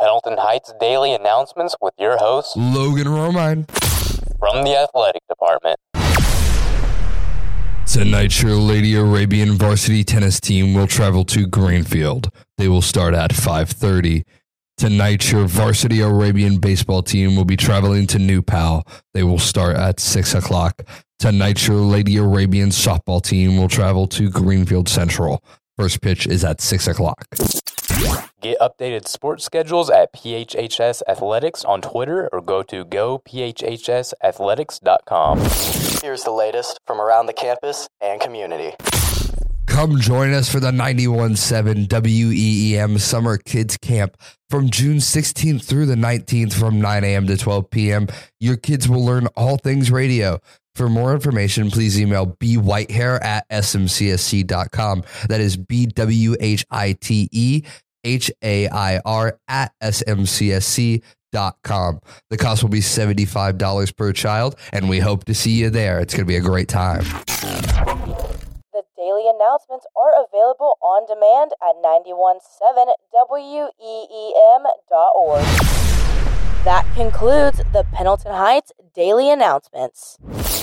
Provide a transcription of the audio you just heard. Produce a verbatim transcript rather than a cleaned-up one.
Pendleton Heights Daily Announcements with your host, Logan Romine, from the Athletic Department. Tonight, your Lady Arabian varsity tennis team will travel to Greenfield. They will start at five thirty. Tonight, your varsity Arabian baseball team will be traveling to New Pal. They will start at six o'clock. Tonight, your Lady Arabian softball team will travel to Greenfield Central. First pitch is at six o'clock. Get updated sports schedules at P H H S Athletics on Twitter or go to go P H H S athletics dot com. Here's the latest from around the campus and community. Come join us for the ninety-one point seven W E E M Summer Kids Camp from June sixteenth through the nineteenth from nine a.m. to twelve p.m. Your kids will learn all things radio. For more information, please email b whitehair at s m c s c dot com. That is B W H I T E H A I R at s m c s c dot com. The cost will be seventy-five dollars per child, and we hope to see you there. It's going to be a great time. The daily announcements are available on demand at ninety-one point seven W E E M dot org. That concludes the Pendleton Heights Daily Announcements.